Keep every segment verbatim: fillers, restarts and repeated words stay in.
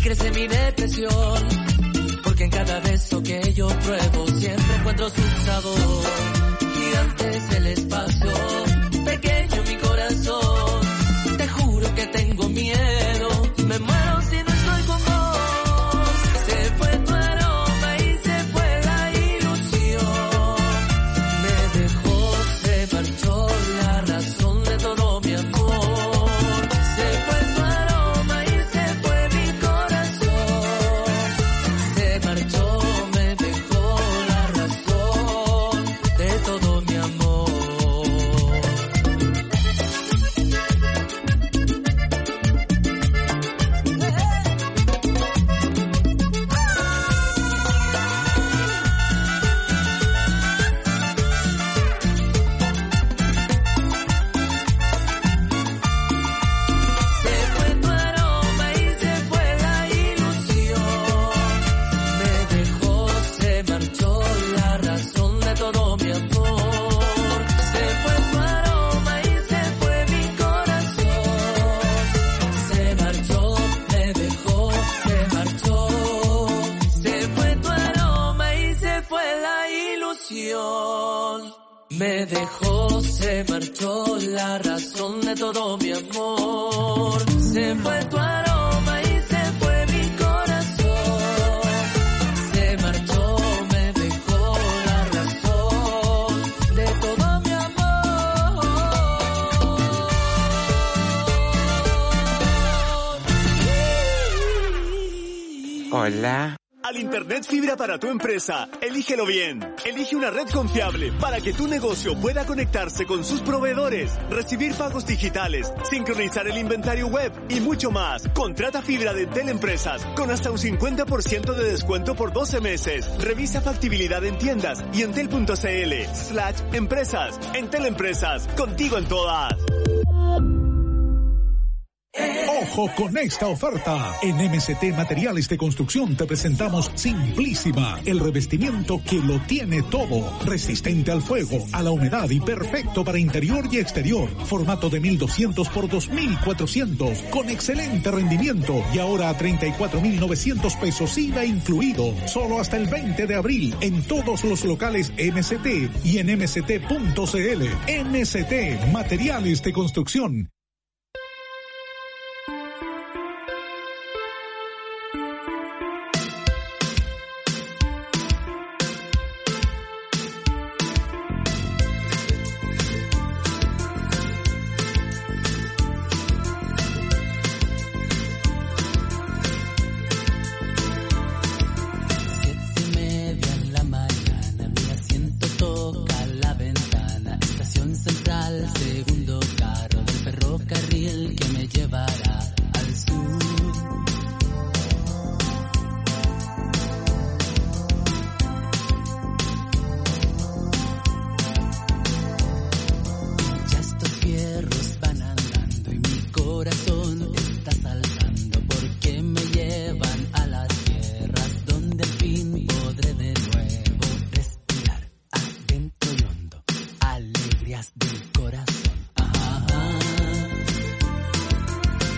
crece mi depresión, porque en cada beso que yo pruebo siempre encuentro su sabor. Gigante es el espacio, pequeño mi corazón. Te juro que tengo miedo, me muero si no estoy con vos. Se fue tu aroma y se fue la ilusión. Me dejó, se marchó la razón de todo mi amor. Se fue tu aroma y se fue mi corazón. Se marchó, me dejó la razón de todo mi amor. Me dejó, se marchó la razón de todo mi amor. Se fue tu aroma y se fue mi corazón. Se marchó, me dejó la razón de todo mi amor. Hola. Al Internet fibra para tu empresa, elígelo bien. Elige una red confiable para que tu negocio pueda conectarse con sus proveedores, recibir pagos digitales, sincronizar el inventario web y mucho más. Contrata fibra de Entel Empresas con hasta un cincuenta por ciento de descuento por doce meses. Revisa factibilidad en tiendas y entel.cl slash empresas. Entel Empresas, contigo en todas. ¡Ojo con esta oferta! En M C T Materiales de Construcción te presentamos Simplísima, el revestimiento que lo tiene todo. Resistente al fuego, a la humedad y perfecto para interior y exterior. Formato de mil doscientos por dos mil cuatrocientos, con excelente rendimiento. Y ahora a treinta y cuatro mil novecientos pesos I V A incluido. Solo hasta el veinte de abril en todos los locales M C T y en m c t punto c l. M C T Materiales de Construcción. Segundo carro del ferrocarril que me llevará al sur. Ya estos fierros van andando y mi corazón está saltando porque me llevan a las tierras donde al fin podré de nuevo respirar adentro y hondo alegrías del corazón.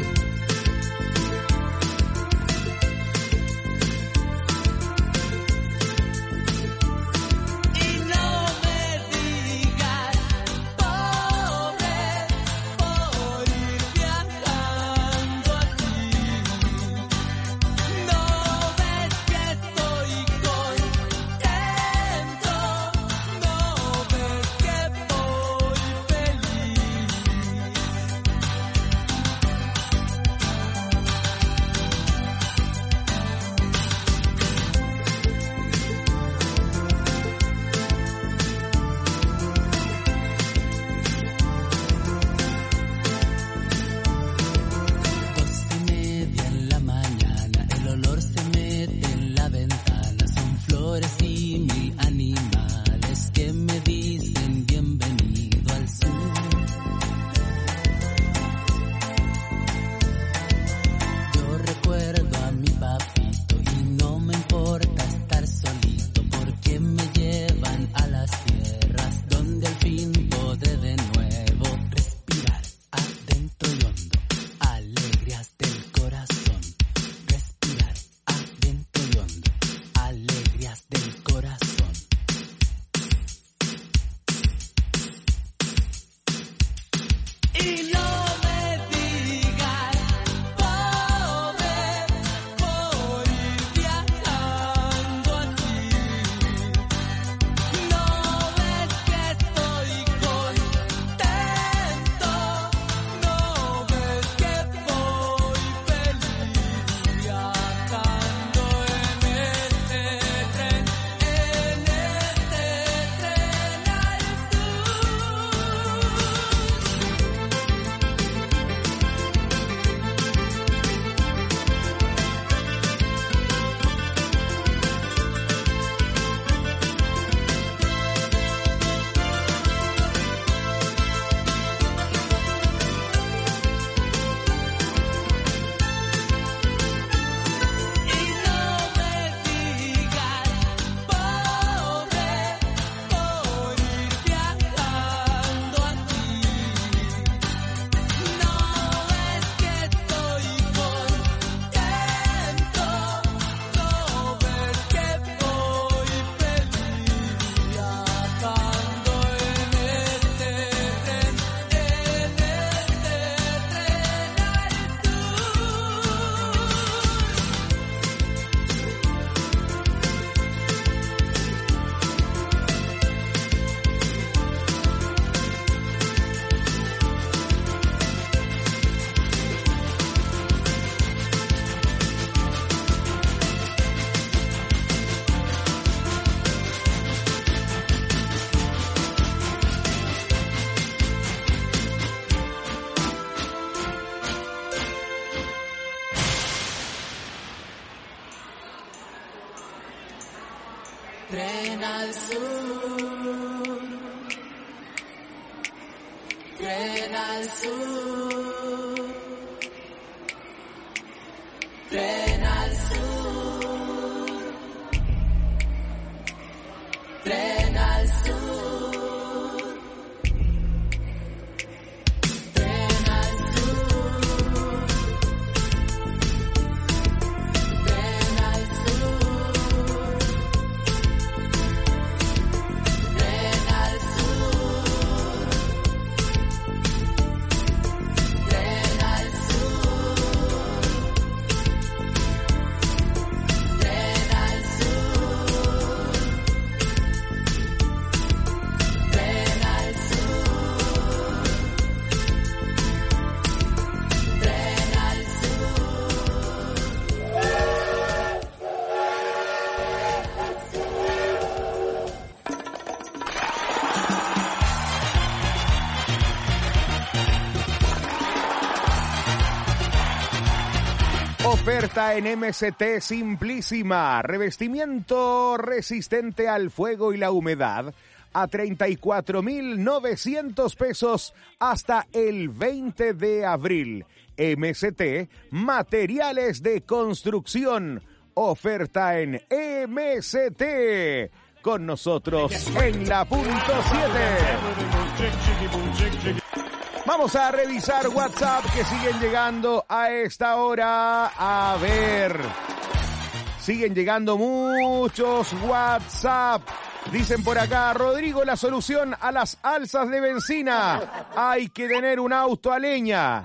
Tren al sur, tren al sur, tren al sur, tren al sur. Oferta en M S T Simplísima. Revestimiento resistente al fuego y la humedad a treinta y cuatro mil novecientos pesos hasta el veinte de abril. M S T Materiales de Construcción. Oferta en M S T. Con nosotros en la punto siete. Vamos a revisar WhatsApp que siguen llegando a esta hora. A ver, siguen llegando muchos WhatsApp. Dicen por acá, Rodrigo, la solución a las alzas de benzina. Hay que tener un auto a leña.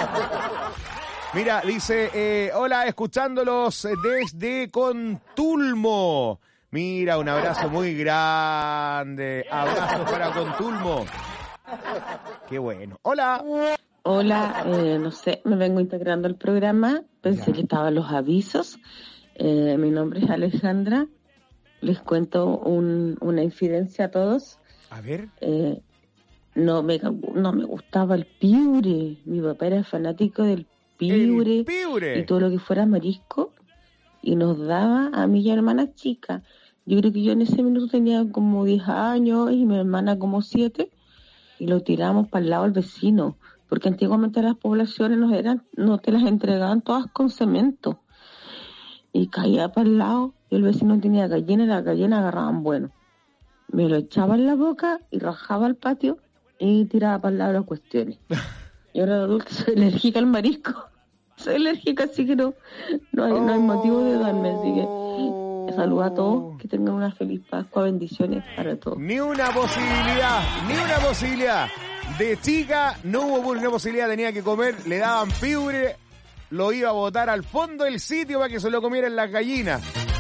Mira, dice, eh, hola, escuchándolos desde Contulmo. Mira, un abrazo muy grande. Abrazos para Contulmo. Qué bueno. Hola. Hola, eh, no sé, me vengo integrando al programa. Pensé ya. que estaban los avisos. Eh, mi nombre es Alejandra. Les cuento un, una infidencia a todos. A ver. Eh, no, me, no me gustaba el piure. Mi papá era fanático del piure. El piure. Y todo lo que fuera marisco. Y nos daba a mi hermana chica. Yo creo que yo en ese minuto tenía como diez años y mi hermana como siete. Y lo tiramos para el lado del vecino, porque antiguamente las poblaciones nos eran, no te las entregaban todas con cemento. Y caía para el lado, y el vecino tenía gallina, y las gallinas agarraban bueno. Me lo echaba en la boca y rajaba al patio y tiraba para el lado las cuestiones. Y ahora de adulto soy alérgica al marisco. Soy alérgica, así que no, no, hay, no hay motivo de darme, así que... Saludos a todos, que tengan una feliz Pascua, bendiciones para todos. Ni una posibilidad, ni una posibilidad. De chica no hubo una posibilidad, tenía que comer, le daban piure, lo iba a botar al fondo del sitio para que se lo comieran las gallinas.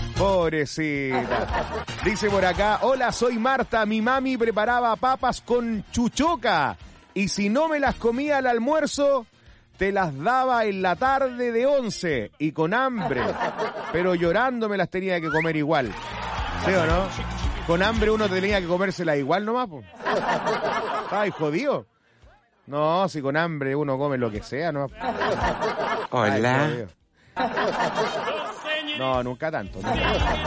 Pobrecita. Dice por acá, hola, soy Marta, mi mami preparaba papas con chuchoca y si no me las comía al almuerzo... te las daba en la tarde de once y con hambre, pero llorando me las tenía que comer igual. ¿Sí o no? Con hambre uno tenía que comérsela igual nomás, po. Ay, jodido. No, si con hambre uno come lo que sea, ¿no? Hola. Ay, no, nunca tanto. No.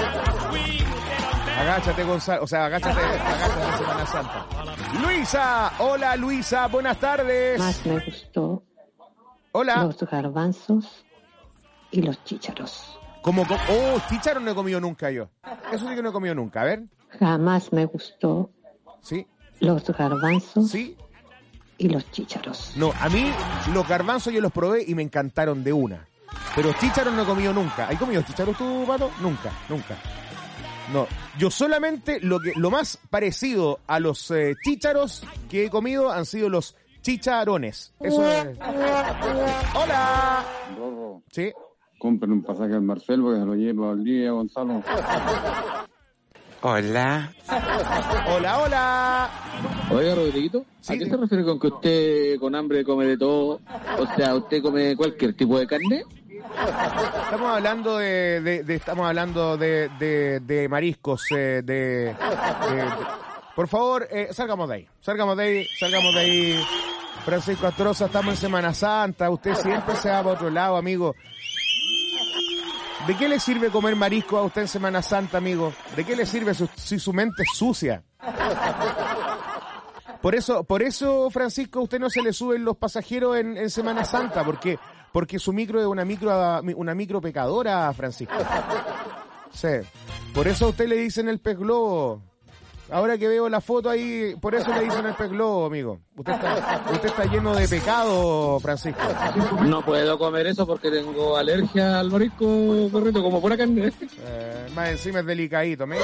Agáchate, Gonzalo. O sea, agáchate, agáchate en Semana Santa. Luisa, hola Luisa, buenas tardes. Más me gustó. Hola. Los garbanzos y los chícharos. ¿Cómo? Com- oh, chícharos no he comido nunca yo. Eso sí que no he comido nunca, a ver. Jamás me gustó. Sí. Los garbanzos. Sí. Y los chícharos. No, a mí los garbanzos yo los probé y me encantaron de una. Pero chícharos no he comido nunca. ¿Has comido chícharos tú, Pato? Nunca, nunca. No, yo solamente lo que lo más parecido a los eh, chícharos que he comido han sido los chicharones. Eso es. ¡Hola! Rorro. Sí. Compren un pasaje al Marcel porque se lo lleva al día, Gonzalo. Hola. Hola, hola. Oiga, Rodriguito, Sí, ¿a qué sí. se refiere con que usted con hambre come de todo? O sea, ¿usted come cualquier tipo de carne? Estamos hablando de, de, de estamos hablando de, de, de mariscos, eh, de, de, de- por favor, eh, salgamos de ahí, salgamos de ahí, salgamos de ahí. Francisco Astroza, estamos en Semana Santa, usted siempre se va para otro lado, amigo. ¿De qué le sirve comer marisco a usted en Semana Santa, amigo? ¿De qué le sirve su, si su mente es sucia? Por eso, por eso, Francisco, a usted no se le suben los pasajeros en, en Semana Santa, porque, porque su micro es una micro, una micro pecadora, Francisco. Sí. Por eso a usted le dicen el pez globo. Ahora que veo la foto ahí, por eso le dicen el pez globo, amigo. Usted está, usted está lleno de pecado, Francisco. No puedo comer eso porque tengo alergia al marisco, correcto, como pura carne. Eh, más encima es delicadito, amigo.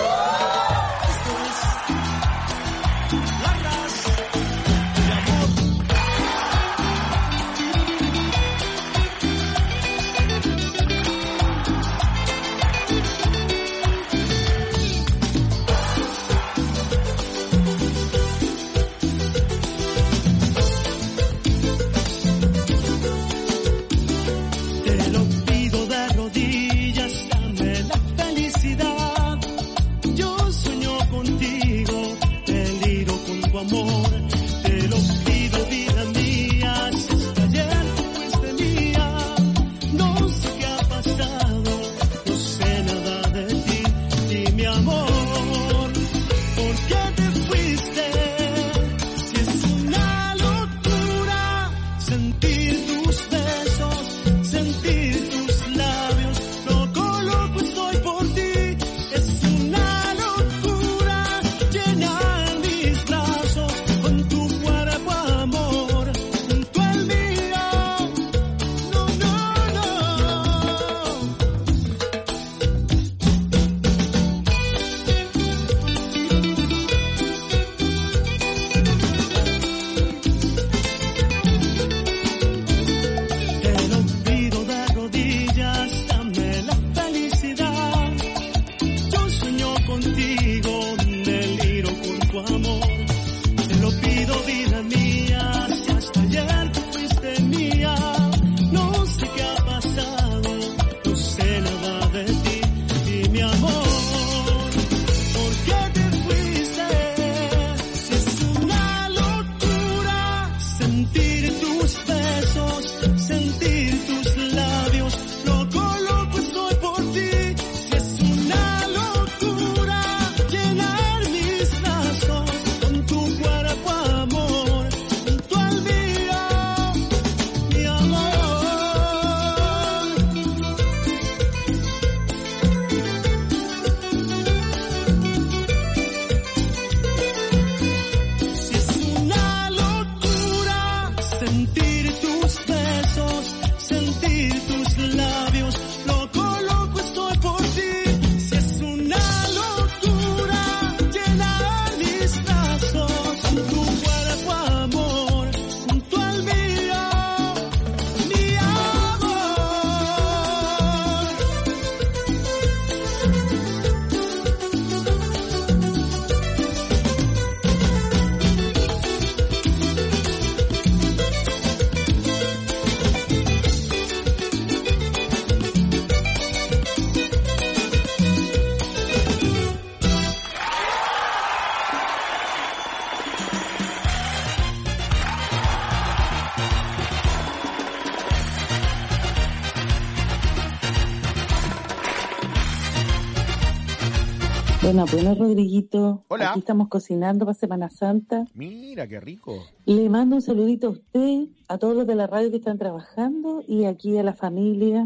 Bueno, bueno, Rodriguito. Hola. Aquí estamos cocinando para Semana Santa. Mira, qué rico. Le mando un saludito a usted, a todos los de la radio que están trabajando y aquí a la familia,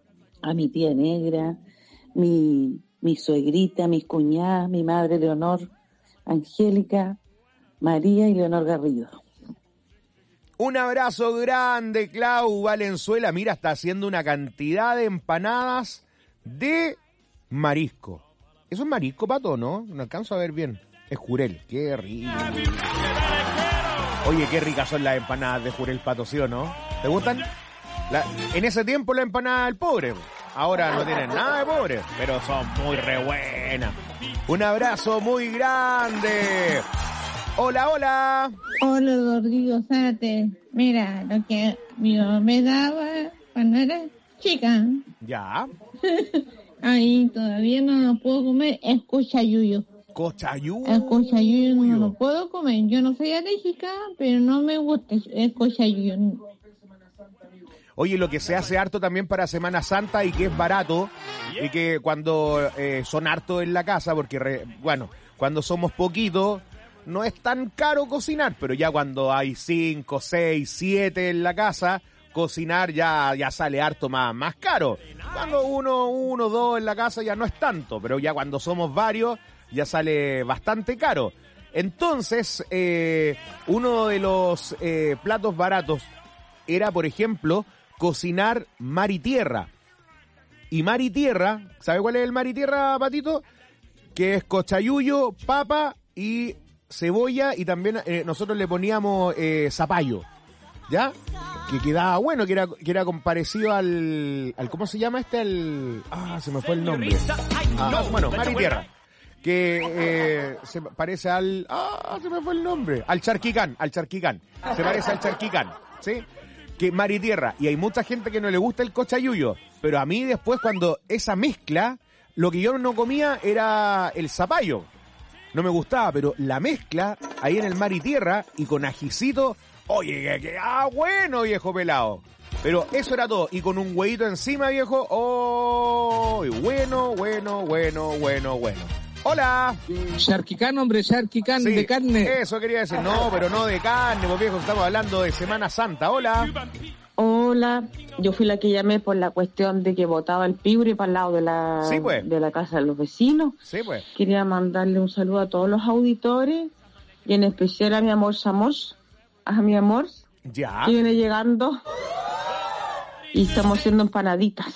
a mi tía negra, mi, mi suegrita, mis cuñadas, mi madre Leonor, Angélica, María y Leonor Garrido. Un abrazo grande, Clau Valenzuela. Mira, está haciendo una cantidad de empanadas de marisco. ¿Eso es marisco, Pato, no? No alcanzo a ver bien. Es jurel. Qué rico. Oye, qué ricas son las empanadas de jurel, Pato, ¿sí o no? ¿Te gustan? La, en ese tiempo la empanada del pobre. Ahora no tienen nada de pobre, pero son muy re buenas. Un abrazo muy grande. Hola, hola. Hola, Rodrigo Zárate. Mira, lo que mi mamá me daba cuando era chica. Ya. Ahí todavía no lo puedo comer, es cochayuyo. Cochayuyo. El cochayuyo no lo puedo comer. Yo no soy alérgica, pero no me gusta, es cochayuyo. Oye, lo que se hace harto también para Semana Santa y que es barato, y que cuando eh, son hartos en la casa, porque, re, bueno, cuando somos poquitos, no es tan caro cocinar, pero ya cuando hay cinco, seis, siete en la casa, cocinar ya, ya sale harto más, más caro. Cuando uno, uno, dos en la casa ya no es tanto, pero ya cuando somos varios ya sale bastante caro. Entonces, eh, uno de los eh, platos baratos era, por ejemplo, cocinar mar y tierra. Y mar y tierra, ¿sabe cuál es el mar y tierra, Patito? Que es cochayuyo, papa y cebolla, y también eh, nosotros le poníamos eh, zapallo, ¿ya? Que quedaba bueno, que era, que era parecido al, al... ¿Cómo se llama este? Al... Ah, se me fue el nombre. Ah, bueno, mar y tierra. Que eh, se parece al... Ah, se me fue el nombre. Al charquicán, al charquicán. Se parece al charquicán, ¿sí? Que mar y tierra. Y hay mucha gente que no le gusta el cochayuyo. Pero a mí después, cuando esa mezcla, lo que yo no comía era el zapallo. No me gustaba, pero la mezcla ahí en el mar y tierra y con ajicito, oye, que, que ah, bueno, viejo pelado. Pero eso era todo. Y con un huevito encima, viejo, oh, bueno, bueno, bueno, bueno, bueno. Hola. Charquicán, hombre, charquicán, sí, de carne. Eso quería decir. No, pero no de carne, porque viejo, estamos hablando de Semana Santa. Hola. Hola, yo fui la que llamé por la cuestión de que botaba el pibre para el lado de la, sí, pues. de la casa de los vecinos. Sí, pues. Quería mandarle un saludo a todos los auditores y en especial a mi amor Samos, a mi amor, ya, que viene llegando y estamos haciendo empanaditas.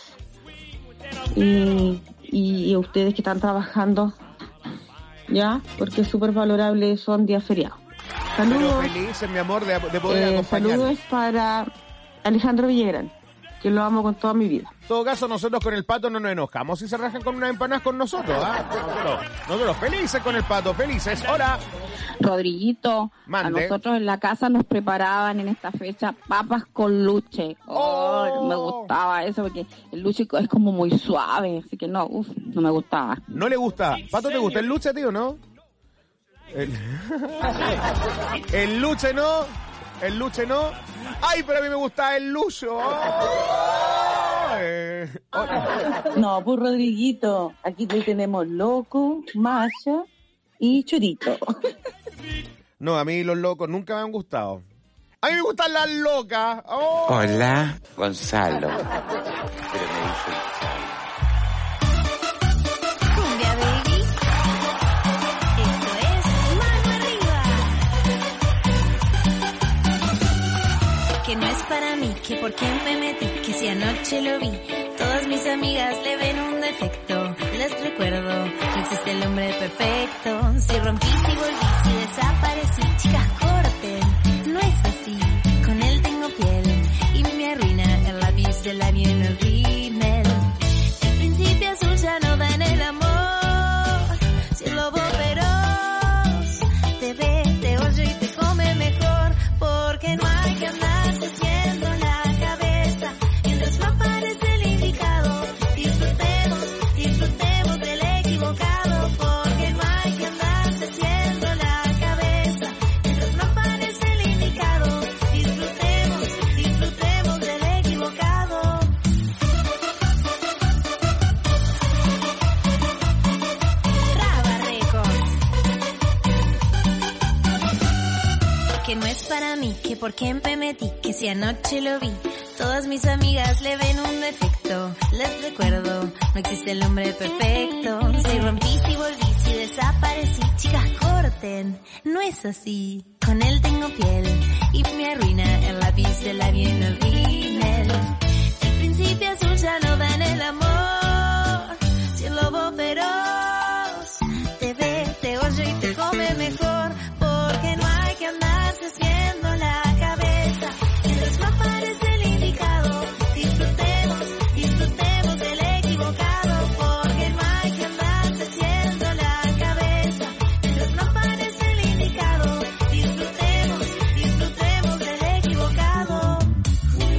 Y, y, y a ustedes que están trabajando, ya, porque es súper valorable, son días feriados. Saludos. Pero felices, mi amor, de, de poder eh, acompañar. Saludos para Alejandro Villagrán, que lo amo con toda mi vida. En todo caso, nosotros con el Pato no nos enojamos si se rajan con unas empanadas con nosotros, ¿ah? Nosotros, nosotros felices con el Pato, felices. Hola. Rodriguito, mande. A nosotros en la casa nos preparaban en esta fecha papas con luche. Oh, oh. Me gustaba eso porque el luche es como muy suave, así que no, uff, no me gustaba. ¿No le gusta? ¿Pato, te gusta el luche, tío, no? El, el luche no, el luche no. ¡Ay, pero a mí me gusta el lucho! Oh, eh, oh. No, pues Rodriguito, aquí tenemos loco, masa y chorito. No, a mí los locos nunca me han gustado. A mí me gustan las locas. Oh. Hola, Gonzalo. Pero me dice... Cumbia, baby. Esto es Mano Arriba. Que no es para mí, que por qué me metí, que si anoche lo vi. Todas mis amigas le ven un defecto. Les recuerdo, no existe el hombre perfecto. Si rompí, si volví, si desaparecí, chicas corten, no es así. Con él tengo piel y me arruina el lápiz del labio en el rímel. El principio azul ya no da en el amor. Si el lobo feroz te ve, te oye y te come mejor, porque no hay que andarse haciendo la cabeza mientras no aparece el indicado. Disfrutemos, disfrutemos del equivocado, porque no hay que andarse haciendo la cabeza mientras no aparece el indicado. Disfrutemos, disfrutemos del equivocado. Raba Records. Que no es para mí, que por qué me metí, que si anoche lo vi. Todas mis amigas le ven un defecto. Les recuerdo, no existe el hombre perfecto. Si rompí, si volví, si desaparecí, chicas corten, no es así. Con él tengo piel y me arruina el lápiz del labio en el rímel. El principio azul ya no da en el amor. Si el lobo feroz te ve, te oye y te come mejor, porque no hay que andarse haciendo la cabeza mientras no aparece el indicado. Disfrutemos, disfrutemos del equivocado, porque no hay que andarse haciendo la cabeza mientras no aparece el indicado. Disfrutemos, disfrutemos del equivocado.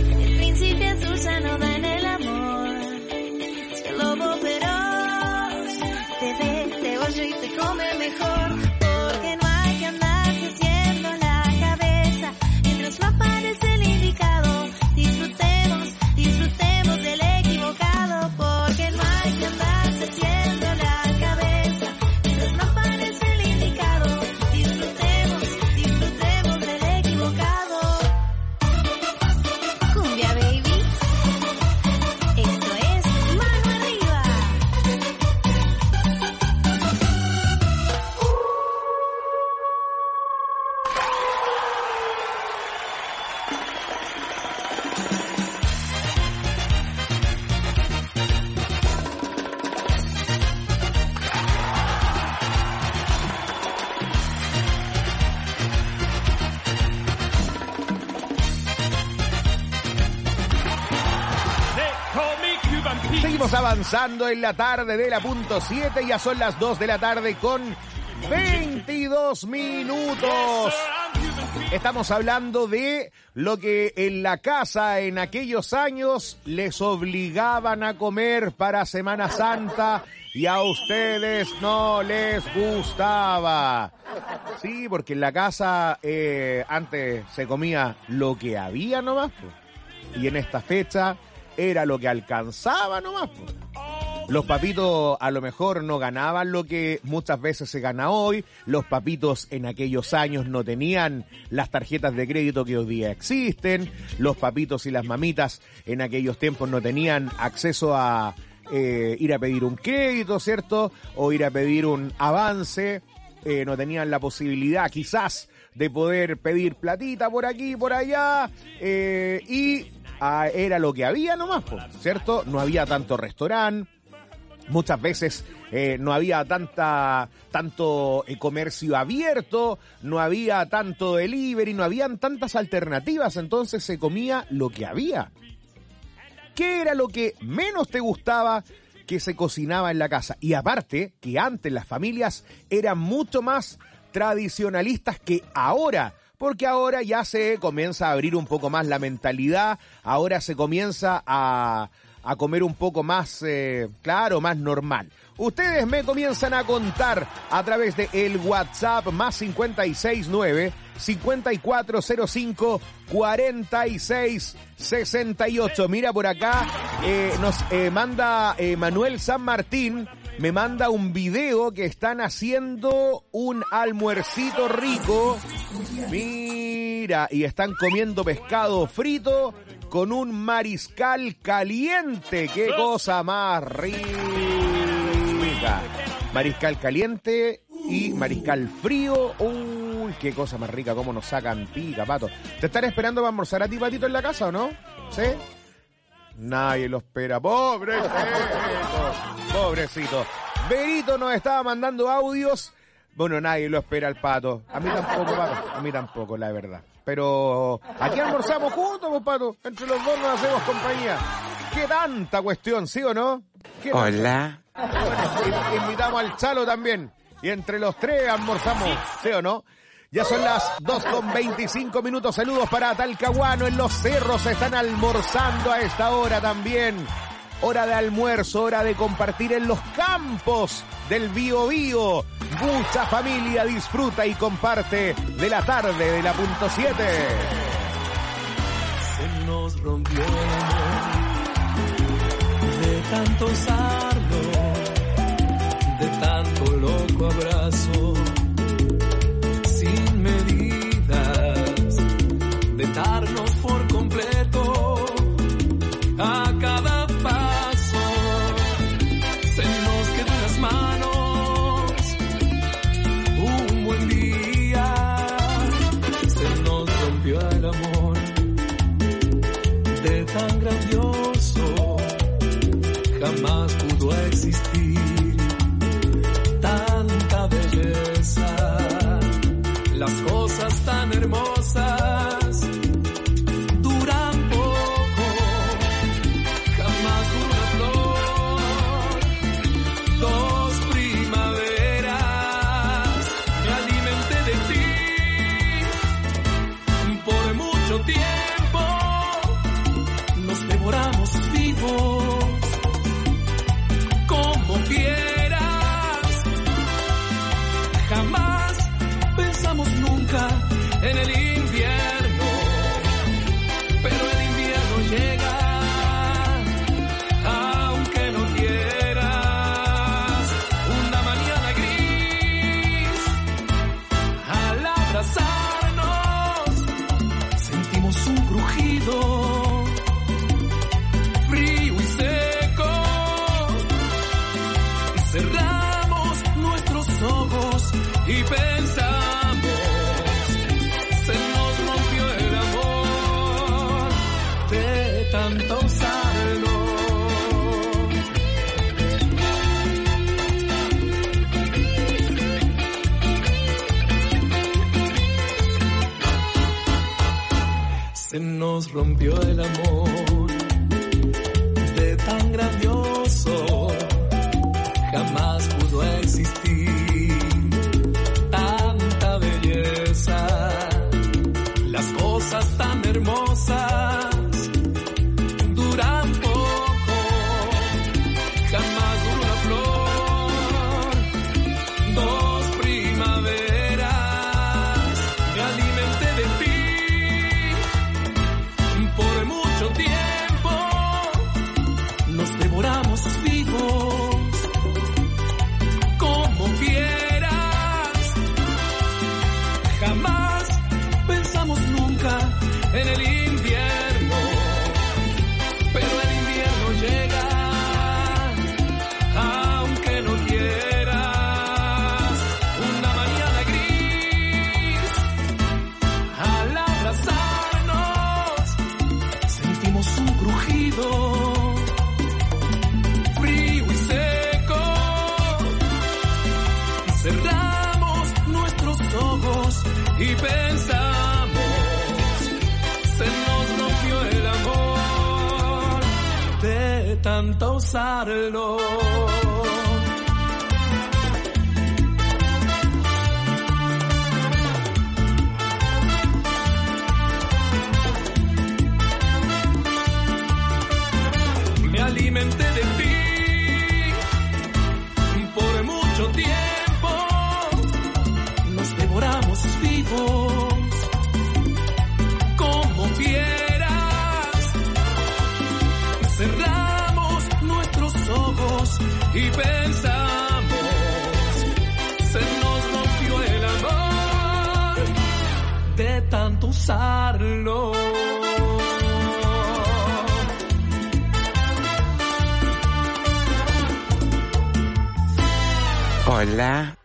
Seguimos avanzando en la tarde de la punto siete, ya son las dos de la tarde con veintidós minutos. Estamos hablando de lo que en la casa en aquellos años les obligaban a comer para Semana Santa y a ustedes no les gustaba. Sí, porque en la casa eh, antes se comía lo que había nomás, pues. Y en esta fecha era lo que alcanzaba nomás, pues. Los papitos a lo mejor no ganaban lo que muchas veces se gana hoy. Los papitos en aquellos años no tenían las tarjetas de crédito que hoy día existen. Los papitos y las mamitas en aquellos tiempos no tenían acceso a eh, ir a pedir un crédito, ¿cierto? O ir a pedir un avance. Eh, no tenían la posibilidad quizás de poder pedir platita por aquí, por allá. Eh, y ah, era lo que había nomás, pues, ¿cierto? No había tanto restaurante. Muchas veces eh, no había tanta tanto eh, comercio abierto, no había tanto delivery, no habían tantas alternativas, entonces se comía lo que había. ¿Qué era lo que menos te gustaba que se cocinaba en la casa? Y aparte, que antes las familias eran mucho más tradicionalistas que ahora, porque ahora ya se comienza a abrir un poco más la mentalidad, ahora se comienza a... a comer un poco más, eh, claro, más normal. Ustedes me comienzan a contar a través de el WhatsApp más cincuenta y seis nueve, cincuenta y cuatro cero cinco, cuarenta y seis sesenta y ocho. Mira por acá, eh, nos eh, manda eh, Manuel San Martín, me manda un video que están haciendo un almuercito rico. Mira, y están comiendo pescado frito con un mariscal caliente. ¡Qué cosa más rica! Mariscal caliente y mariscal frío. ¡Uy, qué cosa más rica! ¿Cómo nos sacan pica, pato? ¿Te están esperando para almorzar a ti, patito, en la casa o no? ¿Sí? Nadie lo espera. ¡Pobrecito! ¡Pobrecito! Berito nos estaba mandando audios. Bueno, nadie lo espera al pato. A mí tampoco, pato. A mí tampoco, la verdad. Pero aquí almorzamos juntos, pues, pato. Entre los dos nos hacemos compañía. ¿Qué tanta cuestión, sí o no? Hola. Bueno, invitamos al Chalo también. Y entre los tres almorzamos, ¿sí o no? Ya son las dos con veinticinco minutos. Saludos para Talcahuano. En los cerros están almorzando a esta hora también. Hora de almuerzo, hora de compartir en los campos del Bío Bío. Mucha familia disfruta y comparte de la tarde de la punto siete. Se nos rompió de tanto usarlo, de tanto loco abrazo, sin medidas, de darnos por completo a cada paso. Se nos quedó en las manos un buen día, se nos rompió el amor de tan grandioso, jamás pudo existir tanta belleza, las cosas tan hermosas duran poco, jamás una flor, dos primaveras, me alimenté de ti por mucho tiempo, nos devoramos vivos como quieras, jamás pensamos nunca en el invierno, pero el invierno llega aunque no quieras. Una mañana gris, al abrazarnos sentimos un crujido frío y seco, y cerramos nuestros ojos y pensamos, se nos rompió el amor de tanto usarlo. Se nos rompió el amor de tan grandioso, mundo, frío y seco. Cerramos nuestros ojos y pensamos, se nos rompió el amor de tanto usarlo. Me alimenté de ti por mucho tiempo, nos devoramos vivos como fieras, cerramos nuestros ojos y pensamos, se nos rompió el amor de tanto usarlo. Hola.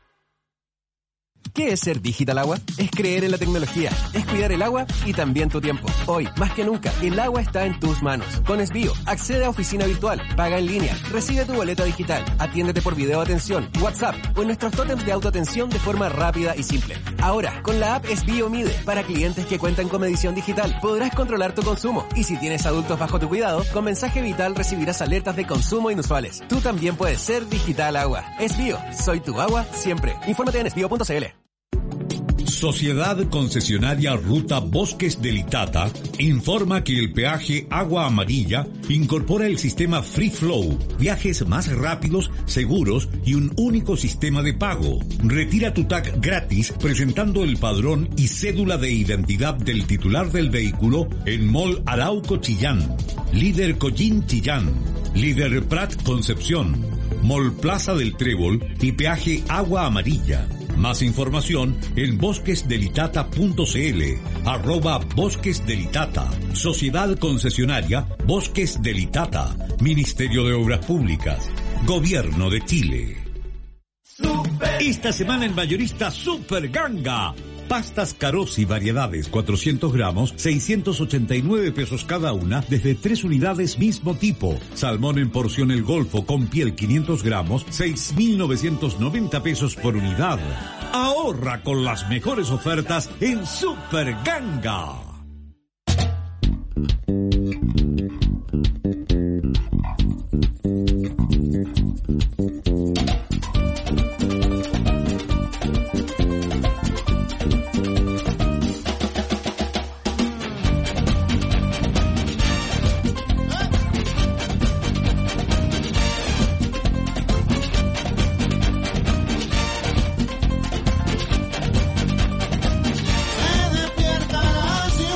¿Qué es ser Digital Agua? Es creer en la tecnología, es cuidar el agua y también tu tiempo. Hoy, más que nunca, el agua está en tus manos. Con Esbio, accede a oficina virtual, paga en línea, recibe tu boleta digital, atiéndete por video atención, WhatsApp o en nuestros tótems de autoatención de forma rápida y simple. Ahora, con la app Esbio Mide, para clientes que cuentan con medición digital, podrás controlar tu consumo. Y si tienes adultos bajo tu cuidado, con mensaje vital recibirás alertas de consumo inusuales. Tú también puedes ser Digital Agua. Esbio, soy tu agua siempre. Infórmate en esbio punto c l. Sociedad Concesionaria Ruta Bosques del Itata informa que el peaje Agua Amarilla incorpora el sistema Free Flow, viajes más rápidos, seguros y un único sistema de pago. Retira tu T A C gratis presentando el padrón y cédula de identidad del titular del vehículo en Mall Arauco Chillán, Líder Collín Chillán, Líder Prat Concepción, Mall Plaza del Trébol y peaje Agua Amarilla. Más información en bosquesdelitata punto c l, arroba Bosques del Itata, Sociedad Concesionaria Bosques del Itata, Ministerio de Obras Públicas, Gobierno de Chile. Esta semana en Mayorista Super Ganga. Pastas Carosi variedades, cuatrocientos gramos, seiscientos ochenta y nueve pesos cada una, desde tres unidades mismo tipo. Salmón en porción El Golfo con piel quinientos gramos, seis mil novecientos noventa pesos por unidad. Ahorra con las mejores ofertas en Super Ganga. Se despierta la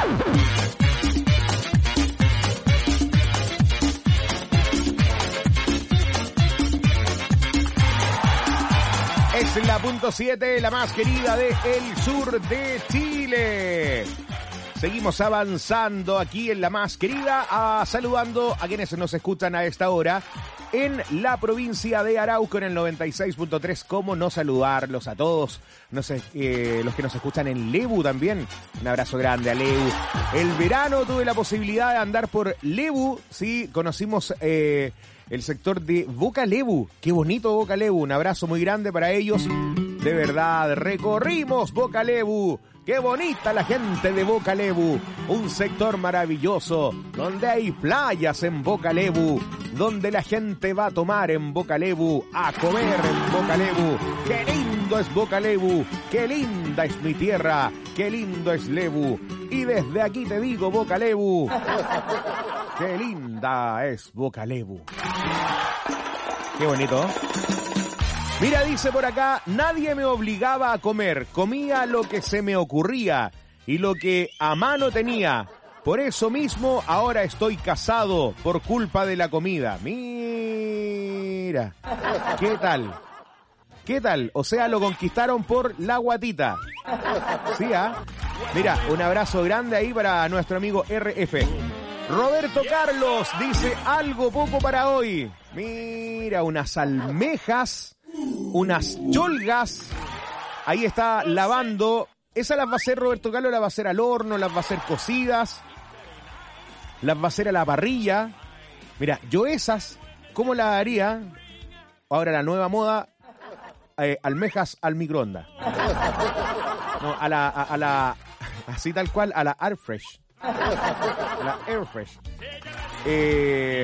Es la punto siete, la más querida de el sur de Chile. Seguimos avanzando aquí en la más querida, a, saludando a quienes nos escuchan a esta hora en la provincia de Arauco en el noventa y seis punto tres. ¿Cómo no saludarlos a todos? No sé, eh, los que nos escuchan en Lebu también. Un abrazo grande a Lebu. El verano tuve la posibilidad de andar por Lebu, sí, conocimos eh, el sector de Boca Lebu. Qué bonito Boca Lebu. Un abrazo muy grande para ellos. De verdad, recorrimos Boca Lebu. ¡Qué bonita la gente de Boca Lebu! Un sector maravilloso, donde hay playas en Boca Lebu, donde la gente va a tomar en Boca Lebu, a comer en Boca Lebu. ¡Qué lindo es Boca Lebu! ¡Qué linda es mi tierra! ¡Qué lindo es Lebu! Y desde aquí te digo, Boca Lebu, ¡qué linda es Boca Lebu! ¡Qué bonito! Mira, dice por acá, nadie me obligaba a comer, comía lo que se me ocurría y lo que a mano tenía. Por eso mismo ahora estoy casado por culpa de la comida. Mira, ¿qué tal? ¿Qué tal? O sea, lo conquistaron por la guatita. ¿Sí, ah? Mira, un abrazo grande ahí para nuestro amigo R F. Roberto Carlos dice, algo poco para hoy. Mira, unas almejas, unas cholgas. Ahí está lavando. Esa las va a hacer Roberto Carlos, las va a hacer al horno, las va a hacer cocidas, las va a hacer a la parrilla. Mira, yo esas, ¿cómo las haría? Ahora la nueva moda, eh, almejas al microondas. No, a la, a, a la, así tal cual, a la Air Fresh. A la Air Fresh. Eh,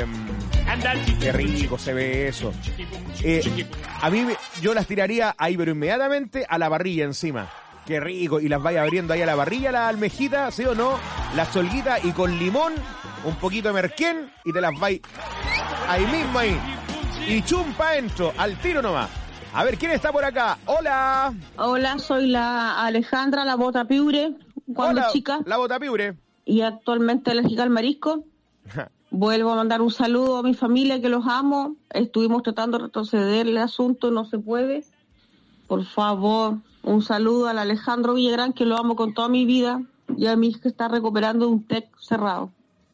qué rico se ve eso. Eh, a mí, yo las tiraría ahí, pero inmediatamente a la parrilla encima. Qué rico. Y las vaya abriendo ahí a la parrilla, la almejita, ¿sí o no? Las cholguitas y con limón, un poquito de merquén y te las vais ahí mismo ahí. Y chumpa entro, al tiro nomás. A ver, ¿quién está por acá? Hola. Hola, soy la Alejandra, la bota piure, cuando Hola, chica. La bota piure. Y actualmente alérgica al marisco. Vuelvo a mandar un saludo a mi familia, que los amo. Estuvimos tratando de retroceder el asunto, no se puede. Por favor, un saludo al Alejandro Villagrán, que lo amo con toda mi vida, y a mi hija que está recuperando un T E C cerrado.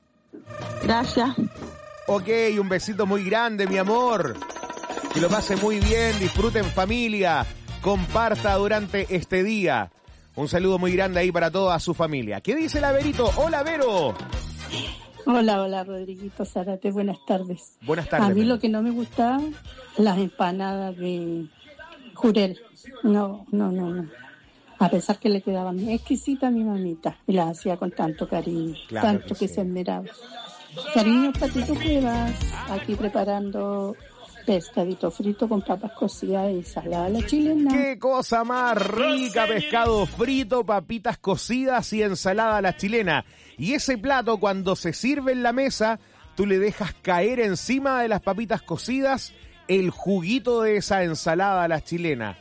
Gracias. Ok, un besito muy grande, mi amor. Que lo pase muy bien, disfrute en familia, comparta durante este día. Un saludo muy grande ahí para toda su familia. ¿Qué dice la Verito? Hola, Vero. Hola, hola, Rodriguito Zárate, buenas tardes. Buenas tardes. A mí lo que no me gustaba, las empanadas de jurel. No, no, no, no. A pesar que le quedaban exquisitas a mi mamita, y las hacía con tanto cariño, claro tanto que que sí. se admiraba. Cariño, Patito Cuevas, aquí preparando pescadito frito con papas cocidas y ensalada a la chilena. ¡Qué cosa más rica! Pescado frito, papitas cocidas y ensalada a la chilena. Y ese plato, cuando se sirve en la mesa, tú le dejas caer encima de las papitas cocidas el juguito de esa ensalada a la chilena.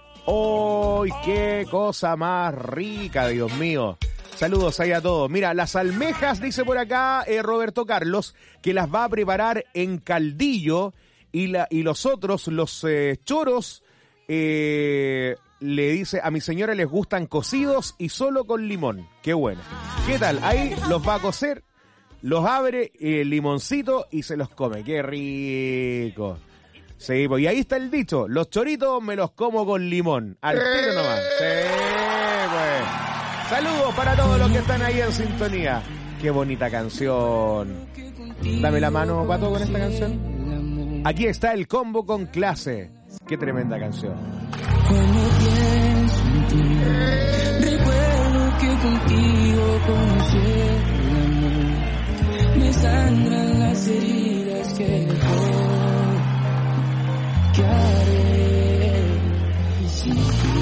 ¡Ay, qué cosa más rica, Dios mío! Saludos ahí a todos. Mira, las almejas, dice por acá eh, Roberto Carlos, que las va a preparar en caldillo. Y, la, y los otros, los eh, choros, eh, le dice, a mi señora les gustan cocidos y solo con limón. Qué bueno. ¿Qué tal? Ahí los va a cocer, los abre, el eh, limoncito y se los come. ¡Qué rico! Sí, pues, y ahí está el dicho, los choritos me los como con limón. Al tiro nomás. Sí, pues. Saludos para todos los que están ahí en sintonía. ¡Qué bonita canción! Dame la mano, Pato, con esta canción. Aquí está el combo con clase. Qué tremenda canción. Cuando pienso en ti, recuerdo que contigo conocí el amor. Me sangran las heridas que dejó. ¿Qué haré sin ti?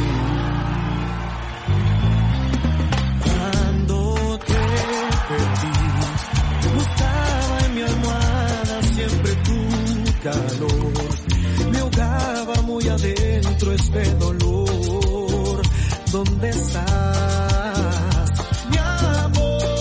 Cuando te perdí, buscaba en mi almohada siempre tu calor, me ahogaba muy adentro este dolor. ¿Dónde estás, mi amor?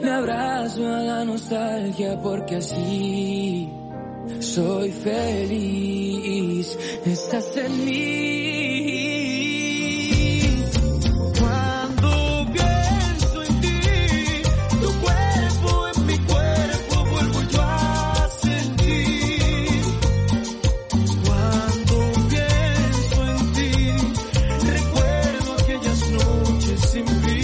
me abrazo a la nostalgia porque así soy feliz. Estás en mí. Cuando pienso en ti, tu cuerpo en mi cuerpo vuelvo yo a sentir. Cuando pienso en ti, recuerdo aquellas noches sin fin.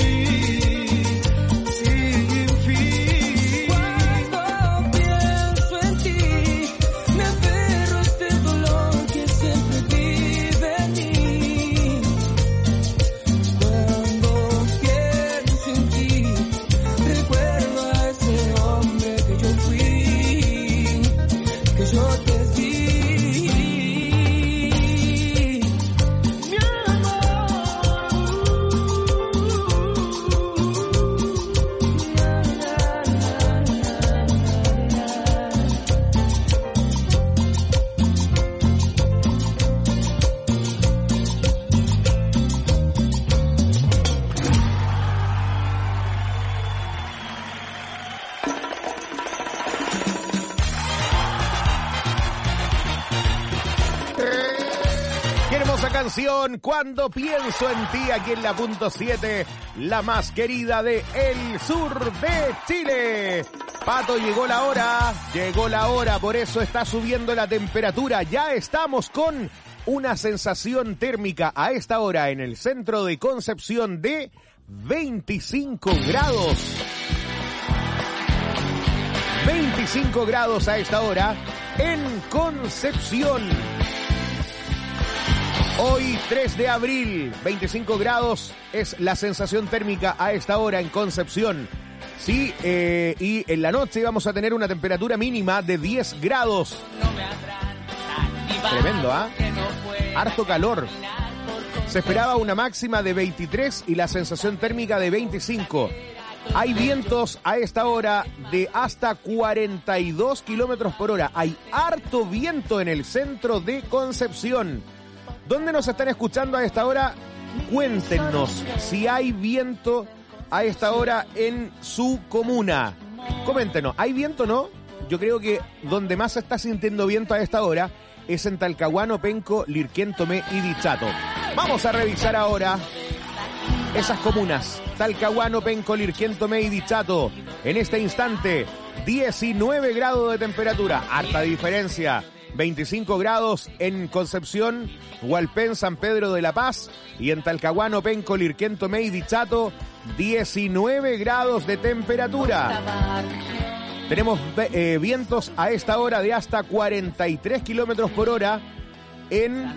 Cuando pienso en ti, aquí en la punto siete, la más querida de el sur de Chile. Pato, llegó la hora, llegó la hora, por eso está subiendo la temperatura. Ya estamos con una sensación térmica a esta hora en el centro de Concepción de veinticinco grados. veinticinco grados a esta hora en Concepción. Hoy, tres de abril, veinticinco grados es la sensación térmica a esta hora en Concepción. Sí, eh, y en la noche vamos a tener una temperatura mínima de diez grados. Tremendo, ¿ah? ¿eh? Harto calor. Se esperaba una máxima de veintitrés y la sensación térmica de veinticinco. Hay vientos a esta hora de hasta cuarenta y dos kilómetros por hora. Hay harto viento en el centro de Concepción. ¿Dónde nos están escuchando a esta hora? Cuéntenos si hay viento a esta hora en su comuna. Coméntenos, ¿hay viento o no? Yo creo que donde más se está sintiendo viento a esta hora es en Talcahuano, Penco, Lirquén, Tomé y Dichato. Vamos a revisar ahora esas comunas. Talcahuano, Penco, Lirquén, Tomé y Dichato. En este instante, diecinueve grados de temperatura. Harta diferencia. veinticinco grados en Concepción, Hualpén, San Pedro de la Paz, y en Talcahuano, Penco, Lirquén, Tomé y Dichato, diecinueve grados de temperatura. Tenemos eh, vientos a esta hora de hasta cuarenta y tres kilómetros por hora en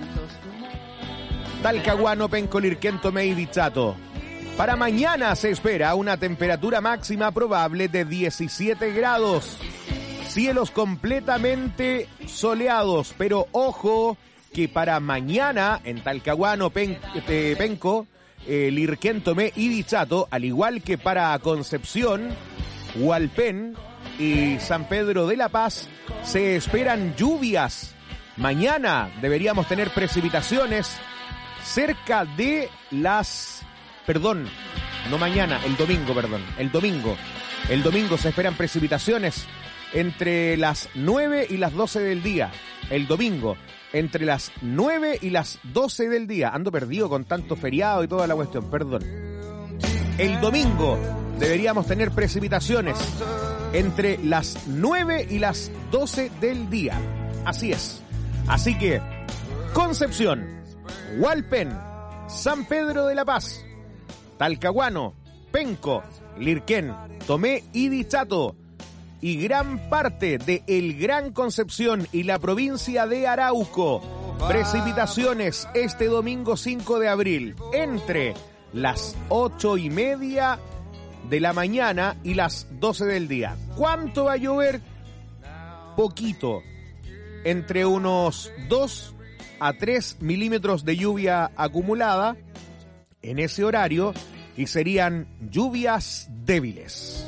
Talcahuano, Penco, Lirquén, Tomé y Dichato. Para mañana se espera una temperatura máxima probable de diecisiete grados. Cielos completamente soleados, pero ojo que para mañana en Talcahuano, Pen, eh, Penco, eh, Lirquén, Tomé y Dichato, al igual que para Concepción, Hualpén y San Pedro de la Paz, se esperan lluvias. Mañana deberíamos tener precipitaciones cerca de las... Perdón, no mañana, el domingo, perdón, el domingo. El domingo se esperan precipitaciones entre las nueve y las doce del día. El domingo, entre las nueve y las doce del día. Ando perdido con tanto feriado y toda la cuestión, perdón. El domingo deberíamos tener precipitaciones entre las nueve y las doce del día. Así es. Así que, Concepción, Hualpén, San Pedro de la Paz, Talcahuano, Penco, Lirquén, Tomé y Dichato, y gran parte de el Gran Concepción y la provincia de Arauco. Precipitaciones este domingo cinco de abril entre las ocho y media de la mañana y las doce del día. ¿Cuánto va a llover? Poquito, entre unos dos a tres milímetros de lluvia acumulada en ese horario, y serían lluvias débiles.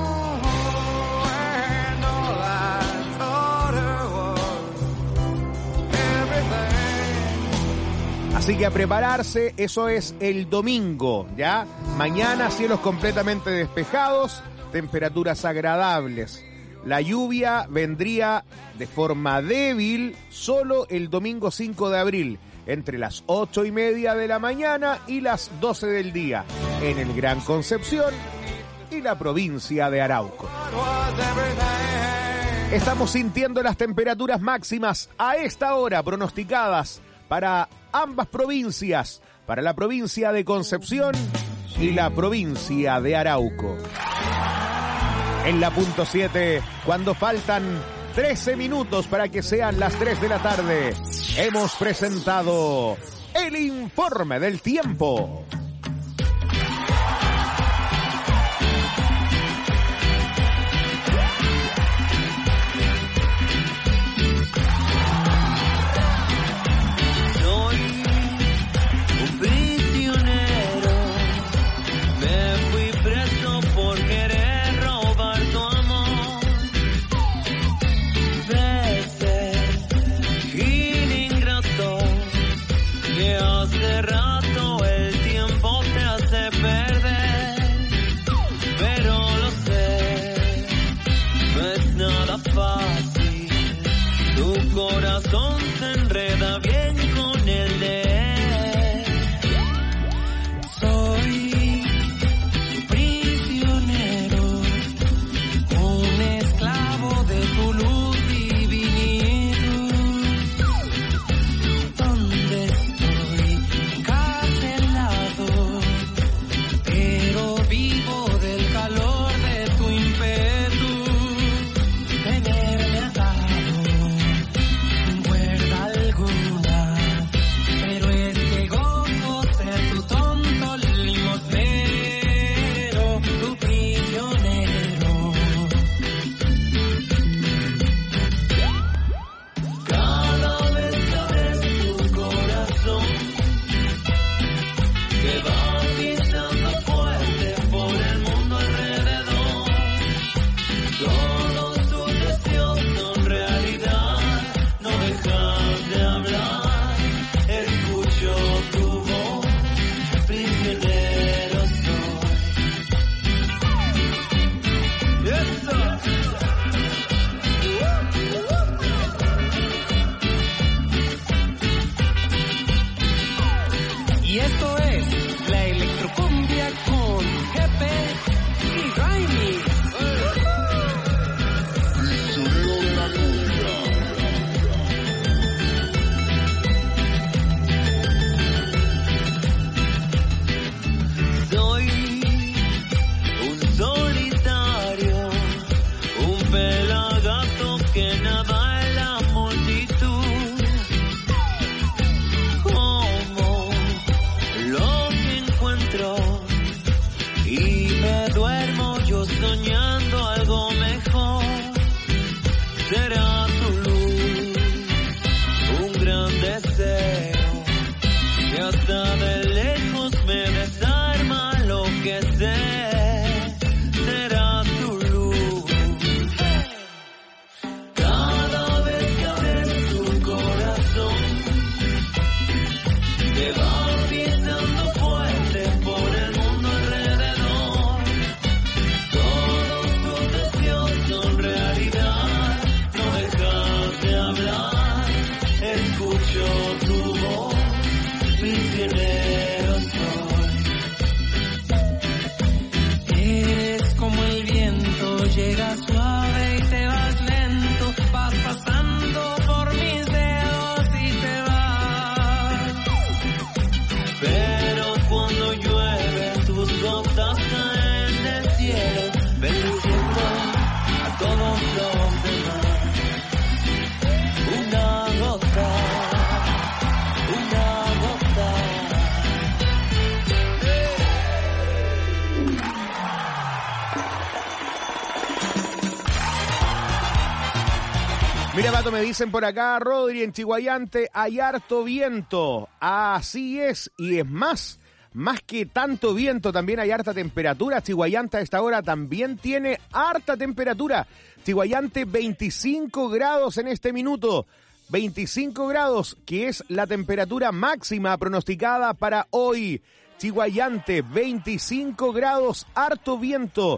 Así que a prepararse, eso es el domingo, ¿ya? Mañana cielos completamente despejados, temperaturas agradables. La lluvia vendría de forma débil solo el domingo cinco de abril, entre las ocho y media de la mañana y las doce del día, en el Gran Concepción y la provincia de Arauco. Estamos sintiendo las temperaturas máximas a esta hora pronosticadas para ambas provincias, para la provincia de Concepción y la provincia de Arauco. En la punto siete, cuando faltan trece minutos para que sean las tres de la tarde, hemos presentado el informe del tiempo. Corazón se enreda bien con el de él. Soy tu prisionero, un esclavo de tu luz divinidad. Donde estoy encarcelado, pero vivo del calor de tu ímpetu. Tenerme atado pero es que gozo ser tu tonto limosnero, tu prisionero. Cada vez que abres tu corazón, que va pisando fuerte por el mundo alrededor, todos tus deseos son realidad, no dejas de hablar. Escucho tu voz, prisionero soy. Eso. Y esto es la electrocumbia con Jefe y Raimi. Soy un solitario, un pelagato que nada en la multitud. Como lo que encuentro y me duermo yo soñando algo mejor. Será tu luz, un gran deseo que hasta de lejos me desarma. Lo que sé será tu luz. Cada vez que abres tu corazón, te va pisando fuerte por el mundo alrededor. Todos tus deseos son realidad, no dejas de hablar. Escucho tu voz, prisionero soy. Eres como el viento, llegas suave y te vas lento, vas pasando por mis dedos y te vas. Pero cuando llueve tus gotas caen del cielo, bendiciendo a todos los demás. Una gota, una gota. Mira, Pato, me dicen por acá, Rodri, en Chiguayante hay harto viento. Así es, y es más, más que tanto viento, también hay harta temperatura. Chiguayante a esta hora también tiene harta temperatura. Chiguayante veinticinco grados en este minuto. veinticinco grados, que es la temperatura máxima pronosticada para hoy. Chiguayante, veinticinco grados, harto viento.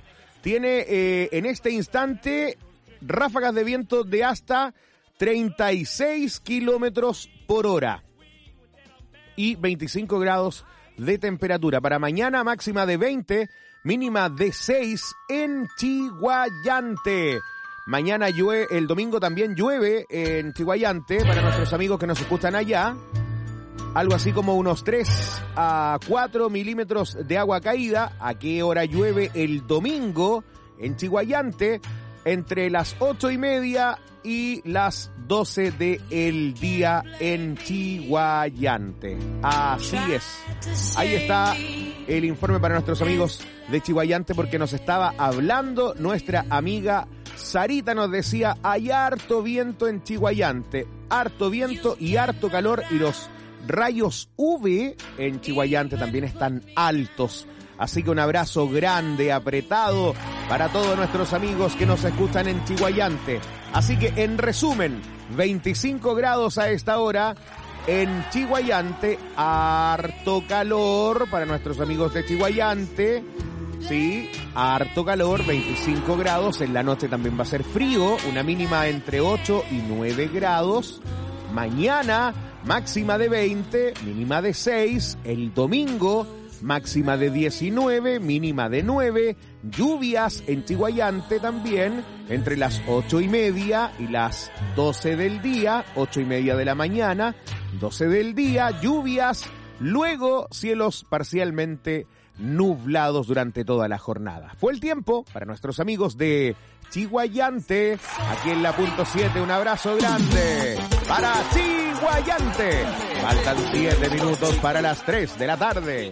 tiene eh, en este instante ráfagas de viento de hasta treinta y seis kilómetros por hora y veinticinco grados de temperatura. Para mañana máxima de veinte, mínima de seis en Chiguayante. Mañana llueve, el domingo también llueve en Chiguayante, para nuestros amigos que nos escuchan allá. Algo así como unos tres a cuatro milímetros de agua caída. ¿A qué hora llueve el domingo en Chiguayante? Entre las ocho y media y las doce del día en Chiguayante. Así es. Ahí está el informe para nuestros amigos de Chiguayante, porque nos estaba hablando nuestra amiga Sarita. Nos decía, hay harto viento en Chiguayante, harto viento y harto calor, y los rayos U V en Chiguayante también están altos. Así que un abrazo grande, apretado, para todos nuestros amigos que nos escuchan en Chiguayante. Así que, en resumen, veinticinco grados a esta hora en Chiguayante, harto calor para nuestros amigos de Chiguayante. Sí, harto calor, veinticinco grados. En la noche también va a ser frío, una mínima entre ocho y nueve grados. Mañana, máxima de veinte, mínima de seis. El domingo, máxima de diecinueve, mínima de nueve. Lluvias en Chiguayante también, entre las ocho y media y las doce del día, ocho y media de la mañana, doce del día, lluvias. Luego, cielos parcialmente nublados durante toda la jornada. Fue el tiempo para nuestros amigos de Chiguayante, aquí en la punto siete. Un abrazo grande para Chiguayante. Faltan siete minutos para las tres de la tarde.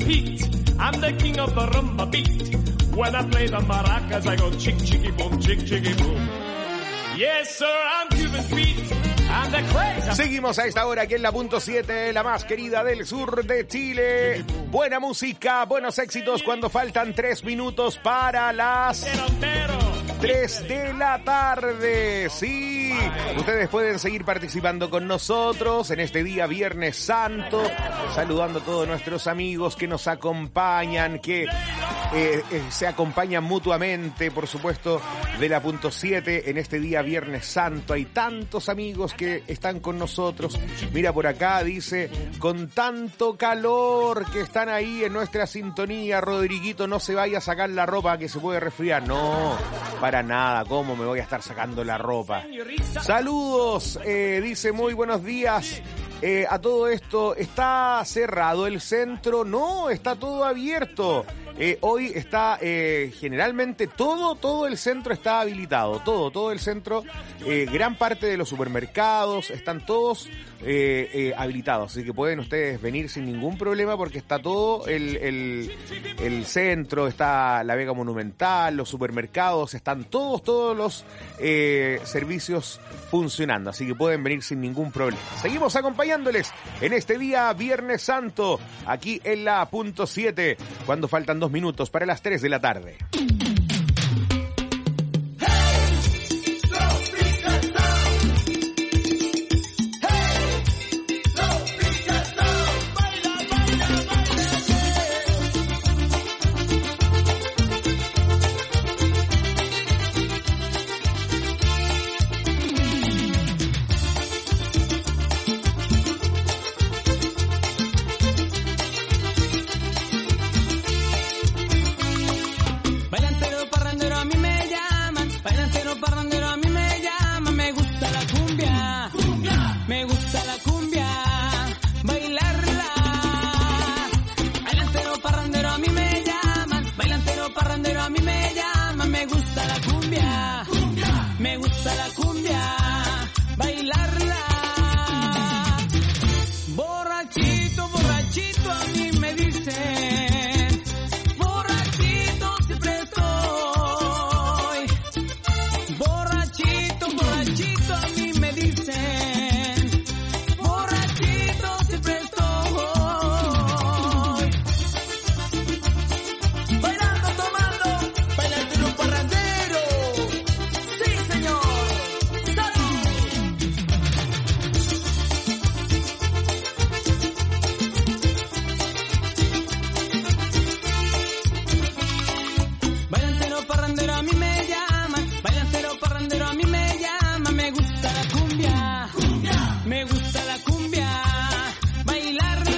Pete. I'm the king of the rumba beat. When I play the maracas, I go chick, chicky, boom, chick, chicky, boom. Yes, sir, I'm Cuban Pete. I'm the crazy. Seguimos a esta hora aquí en la punto siete, la más querida del sur de Chile. Buena música, buenos éxitos cuando faltan tres minutos para las tres de la tarde. Sí, ustedes pueden seguir participando con nosotros en este día Viernes Santo, saludando a todos nuestros amigos que nos acompañan, que eh, eh, se acompañan mutuamente, por supuesto, de la punto siete en este día Viernes Santo. Hay tantos amigos que están con nosotros. Mira, por acá dice, con tanto calor que están ahí en nuestra sintonía, Rodriguito, no se vaya a sacar la ropa que se puede resfriar. No, para nada, ¿cómo me voy a estar sacando la ropa? Saludos, eh, dice muy buenos días. Eh, a todo esto, ¿está cerrado el centro? No, está todo abierto. Eh, hoy está eh, generalmente todo, todo el centro está habilitado, todo, todo el centro, eh, gran parte de los supermercados están todos eh, eh, habilitados, así que pueden ustedes venir sin ningún problema porque está todo el, el, el centro, está la Vega Monumental, los supermercados, están todos, todos los eh, servicios funcionando, así que pueden venir sin ningún problema. Seguimos acompañándoles en este día Viernes Santo, aquí en la punto siete, cuando faltan dos minutos para las tres de la tarde. Me gusta la cumbia, me gusta la cumbia.